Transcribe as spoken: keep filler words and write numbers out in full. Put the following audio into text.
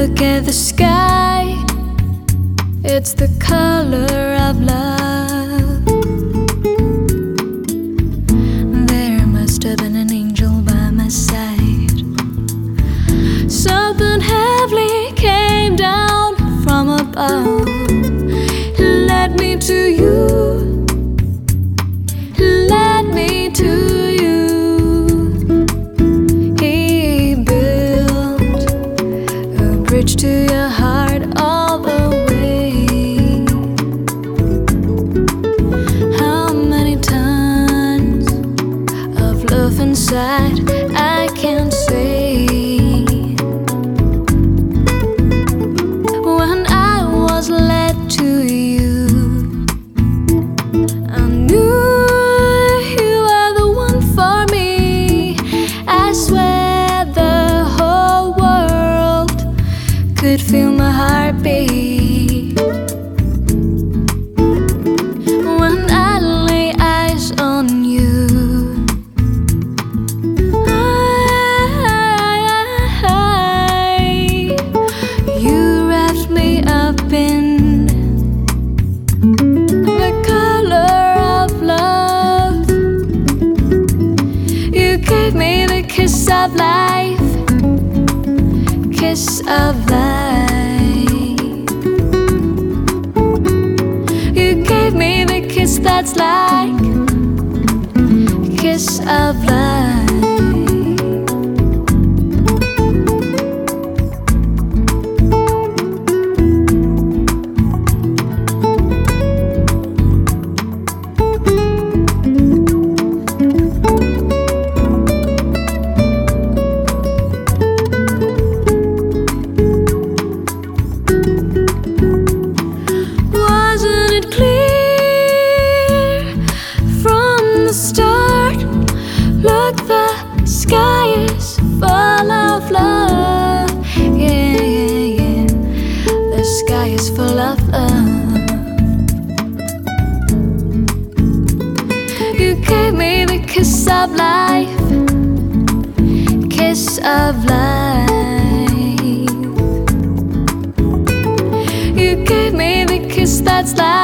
Look at the sky, it's the color of love. There must have been an angel by my side. Something heavily came down from above. Led me to you, led me to you. He built a bridge to your heart all the way. How many tons of love inside I can't say. When I was led to you, I knew you were the one for me. I swear the whole world could feel my heartbeat when I lay eyes on you. I, you wrapped me up in the color of love. You gave me the kiss of life, kiss of life. You gave me the kiss that's like kiss of life. Wasn't it clear from the start? Look, the sky is full of love. Yeah, yeah, yeah. The sky is full of love. You gave me the kiss of life, kiss of life. You gave me the kiss that's like